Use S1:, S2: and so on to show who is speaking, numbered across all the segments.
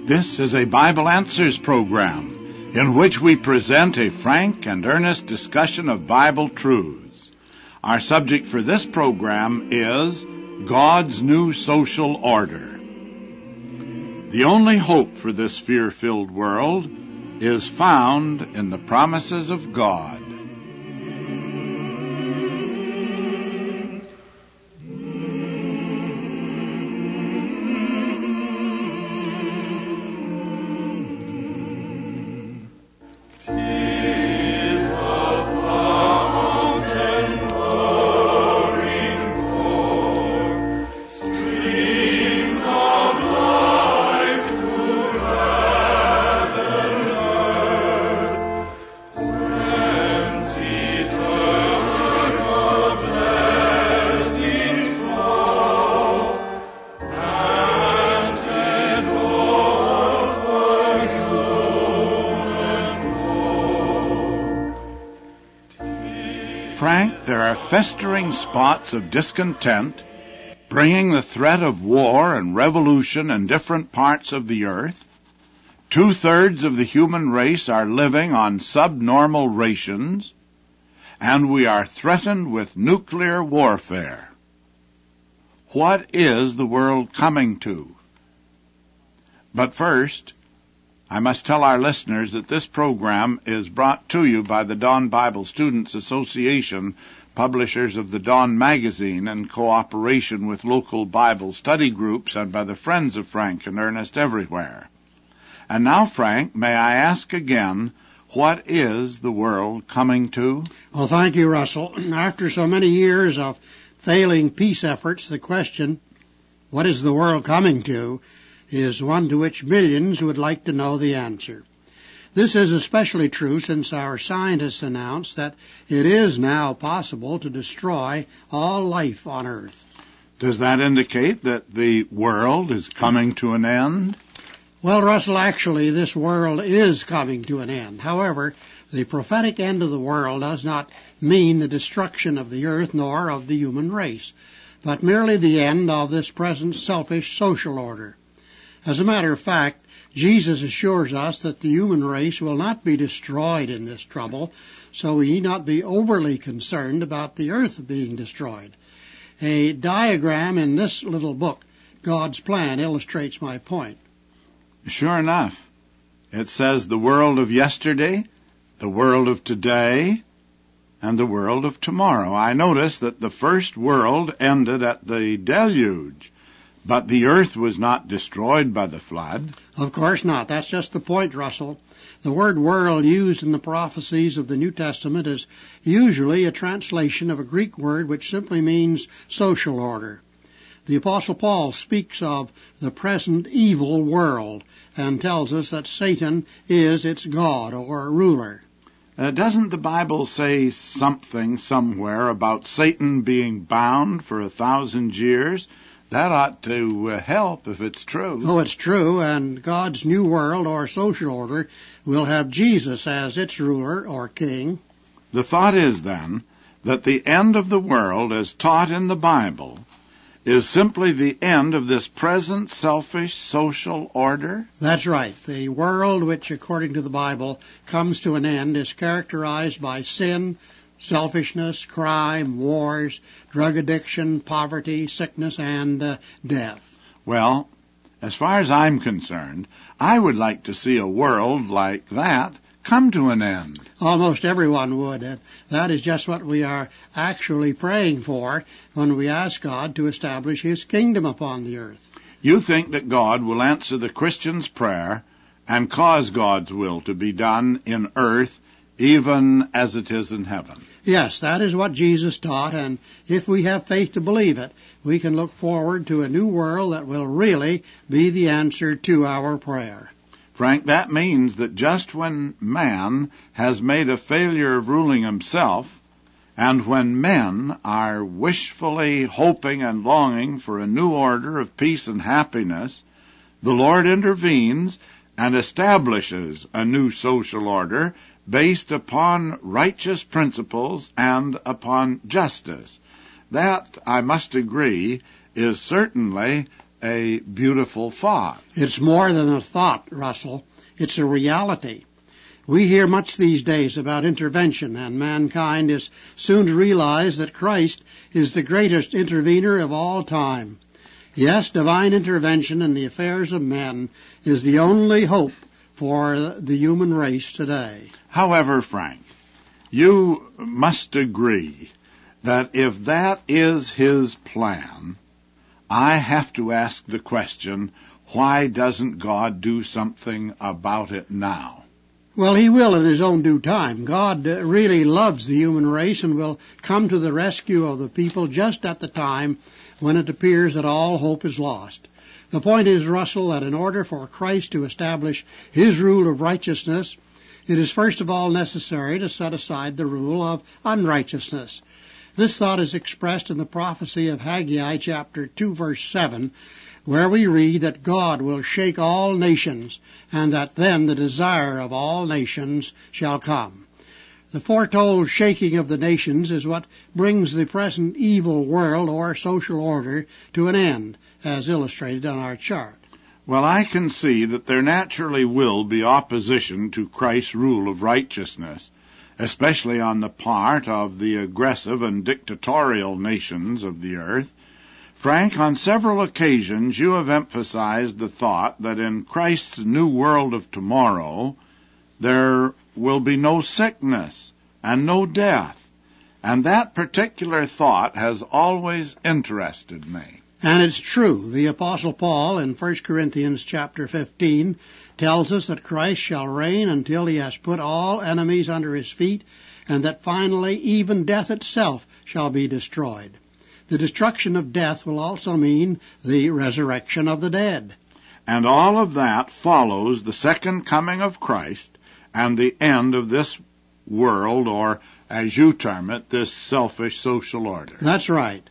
S1: This is a Bible Answers program in which we present a frank and earnest discussion of Bible truths. Our subject for this program is God's New Social Order. The only hope for this fear-filled world is found in the promises of God. Frank, there are festering spots of discontent, bringing the threat of war and revolution in different parts of the earth. 2/3 of the human race are living on subnormal rations, and we are threatened with nuclear warfare. What is the world coming to? But first, I must tell our listeners that this program is brought to you by the Dawn Bible Students Association, publishers of the Dawn magazine, in cooperation with local Bible study groups and by the friends of Frank and Ernest everywhere. And now, Frank, may I ask again, what is the world coming to?
S2: Well, thank you, Russell. After so many years of failing peace efforts, the question, what is the world coming to, is one to which millions would like to know the answer. This is especially true since our scientists announced that it is now possible to destroy all life on Earth.
S1: Does that indicate that the world is coming to an end?
S2: Well, Russell, actually, this world is coming to an end. However, the prophetic end of the world does not mean the destruction of the earth nor of the human race, but merely the end of this present selfish social order. As a matter of fact, Jesus assures us that the human race will not be destroyed in this trouble, so we need not be overly concerned about the earth being destroyed. A diagram in this little book, God's Plan, illustrates my point.
S1: Sure enough. It says the world of yesterday, the world of today, and the world of tomorrow. I notice that the first world ended at the deluge, but the earth was not destroyed by the flood.
S2: Of course not. That's just the point, Russell. The word world used in the prophecies of the New Testament is usually a translation of a Greek word which simply means social order. The Apostle Paul speaks of the present evil world and tells us that Satan is its god or ruler.
S1: Doesn't the Bible say something somewhere about Satan being bound for 1,000 years? That ought to help if it's true.
S2: Oh, it's true, and God's new world or social order will have Jesus as its ruler or king.
S1: The thought is, then, that the end of the world as taught in the Bible is simply the end of this present selfish social order?
S2: That's right. The world which, according to the Bible, comes to an end is characterized by sin, selfishness, crime, wars, drug addiction, poverty, sickness, and death.
S1: Well, as far as I'm concerned, I would like to see a world like that come to an end.
S2: Almost everyone would, and that is just what we are actually praying for when we ask God to establish His kingdom upon the earth.
S1: You think that God will answer the Christian's prayer and cause God's will to be done in earth even as it is in heaven?
S2: Yes, that is what Jesus taught, and if we have faith to believe it, we can look forward to a new world that will really be the answer to our prayer.
S1: Frank, that means that just when man has made a failure of ruling himself, and when men are wishfully hoping and longing for a new order of peace and happiness, the Lord intervenes and establishes a new social order based upon righteous principles and upon justice. That, I must agree, is certainly a beautiful thought.
S2: It's more than a thought, Russell. It's a reality. We hear much these days about intervention, and mankind is soon to realize that Christ is the greatest intervener of all time. Yes, divine intervention in the affairs of men is the only hope for the human race today.
S1: However, Frank, you must agree that if that is his plan, I have to ask the question, why doesn't God do something about it now?
S2: Well, he will in his own due time. God really loves the human race and will come to the rescue of the people just at the time when it appears that all hope is lost. The point is, Russell, that in order for Christ to establish his rule of righteousness, it is first of all necessary to set aside the rule of unrighteousness. This thought is expressed in the prophecy of Haggai chapter 2 verse 7, where we read that God will shake all nations, and that then the desire of all nations shall come. The foretold shaking of the nations is what brings the present evil world or social order to an end, as illustrated on our chart.
S1: Well, I can see that there naturally will be opposition to Christ's rule of righteousness, especially on the part of the aggressive and dictatorial nations of the earth. Frank, on several occasions you have emphasized the thought that in Christ's new world of tomorrow there will be no sickness and no death, and that particular thought has always interested me.
S2: And it's true. The Apostle Paul in 1 Corinthians chapter 15 tells us that Christ shall reign until he has put all enemies under his feet, and that finally even death itself shall be destroyed. The destruction of death will also mean the resurrection of the dead.
S1: And all of that follows the second coming of Christ and the end of this world, or as you term it, this selfish social order.
S2: That's right.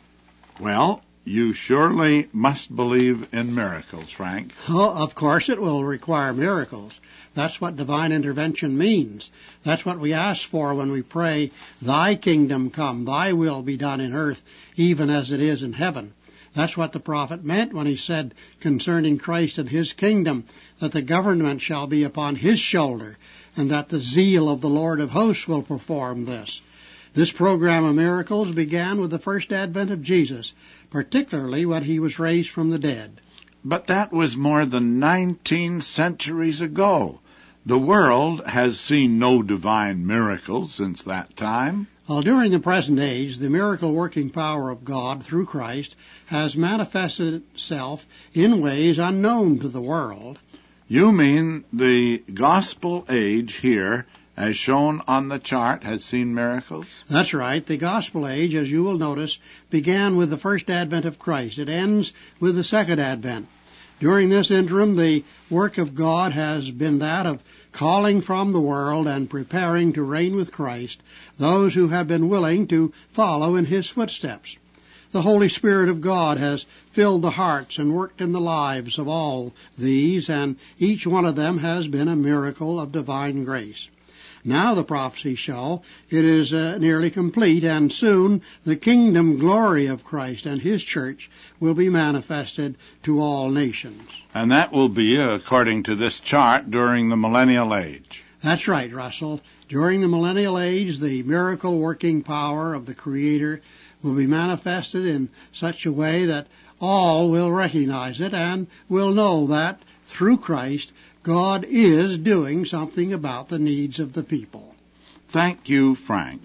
S1: Well, you surely must believe in miracles, Frank.
S2: Oh, of course it will require miracles. That's what divine intervention means. That's what we ask for when we pray, Thy kingdom come, Thy will be done in earth, even as it is in heaven. That's what the prophet meant when he said concerning Christ and his kingdom, that the government shall be upon his shoulder, and that the zeal of the Lord of hosts will perform this. This program of miracles began with the first advent of Jesus, particularly when he was raised from the dead.
S1: But that was more than 19 centuries ago. The world has seen no divine miracles since that time.
S2: Well, during the present age, the miracle-working power of God through Christ has manifested itself in ways unknown to the world.
S1: You mean the gospel age here, as shown on the chart, has seen miracles?
S2: That's right. The gospel age, as you will notice, began with the first advent of Christ. It ends with the second advent. During this interim, the work of God has been that of calling from the world and preparing to reign with Christ those who have been willing to follow in his footsteps. The Holy Spirit of God has filled the hearts and worked in the lives of all these, and each one of them has been a miracle of divine grace. Now the prophecies show it is nearly complete, and soon the kingdom glory of Christ and his church will be manifested to all nations.
S1: And that will be, according to this chart, during the millennial age.
S2: That's right, Russell. During the millennial age, the miracle-working power of the Creator will be manifested in such a way that all will recognize it and will know that, through Christ, God is doing something about the needs of the people.
S1: Thank you, Frank.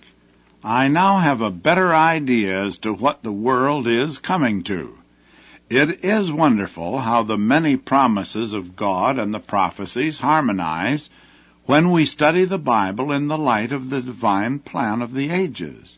S1: I now have a better idea as to what the world is coming to. It is wonderful how the many promises of God and the prophecies harmonize when we study the Bible in the light of the divine plan of the ages.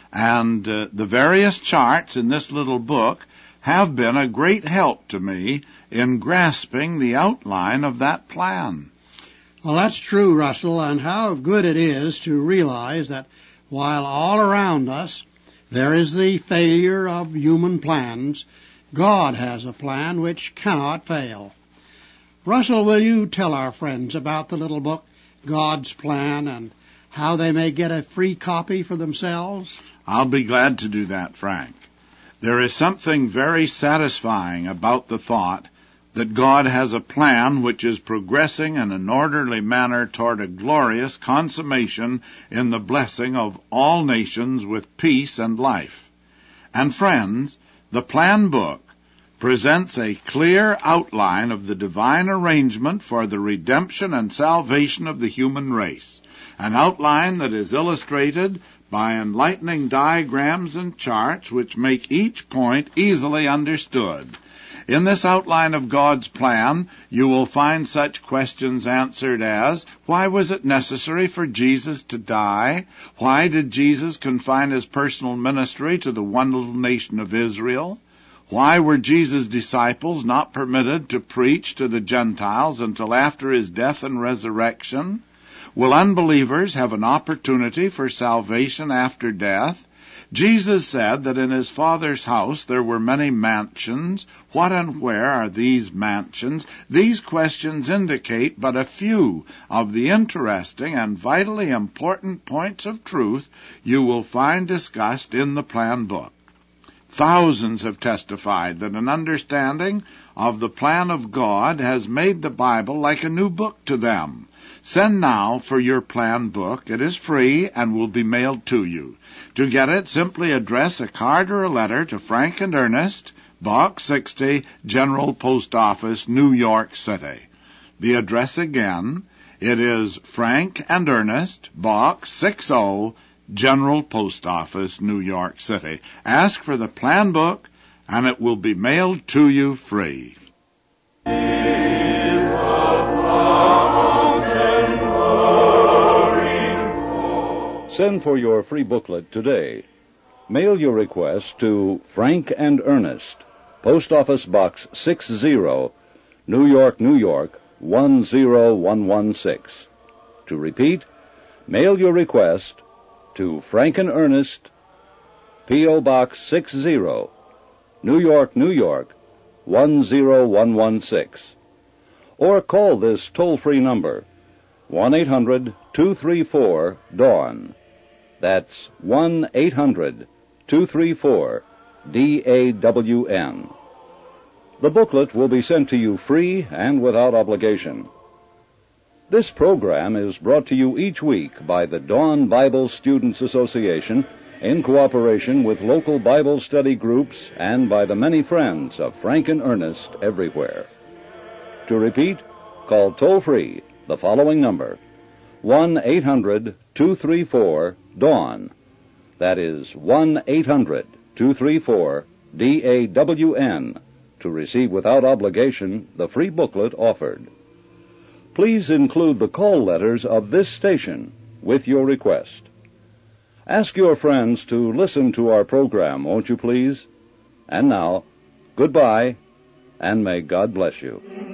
S1: And the various charts in this little book have been a great help to me in grasping the outline of that plan.
S2: Well, that's true, Russell, and how good it is to realize that while all around us there is the failure of human plans, God has a plan which cannot fail. Russell, will you tell our friends about the little book, God's Plan, and how they may get a free copy for themselves?
S1: I'll be glad to do that, Frank. There is something very satisfying about the thought that God has a plan which is progressing in an orderly manner toward a glorious consummation in the blessing of all nations with peace and life. And friends, the plan book presents a clear outline of the divine arrangement for the redemption and salvation of the human race, an outline that is illustrated by enlightening diagrams and charts which make each point easily understood. In this outline of God's plan, you will find such questions answered as, why was it necessary for Jesus to die? Why did Jesus confine his personal ministry to the one little nation of Israel? Why were Jesus' disciples not permitted to preach to the Gentiles until after his death and resurrection? Will unbelievers have an opportunity for salvation after death? Jesus said that in his Father's house there were many mansions. What and where are these mansions? These questions indicate but a few of the interesting and vitally important points of truth you will find discussed in the plan book. Thousands have testified that an understanding of the plan of God has made the Bible like a new book to them. Send now for your plan book. It is free and will be mailed to you. To get it, simply address a card or a letter to Frank and Ernest, Box 60, General Post Office, New York City. The address again, it is Frank and Ernest, Box 60, General Post Office, New York City. Ask for the plan book, and it will be mailed to you free.
S3: Send for your free booklet today. Mail your request to Frank and Ernest, Post Office Box 60, New York, New York, 10116. To repeat, mail your request to Frank and Ernest, P.O. Box 60, New York, New York, 10116. Or call this toll-free number, 1-800-234-DAWN. That's 1-800-234-DAWN. The booklet will be sent to you free and without obligation. This program is brought to you each week by the Dawn Bible Students Association in cooperation with local Bible study groups and by the many friends of Frank and Ernest everywhere. To repeat, call toll-free the following number, 1-800-234-DAWN. That is 1-800-234-DAWN to receive without obligation the free booklet offered. Please include the call letters of this station with your request. Ask your friends to listen to our program, won't you please? And now, goodbye, and may God bless you.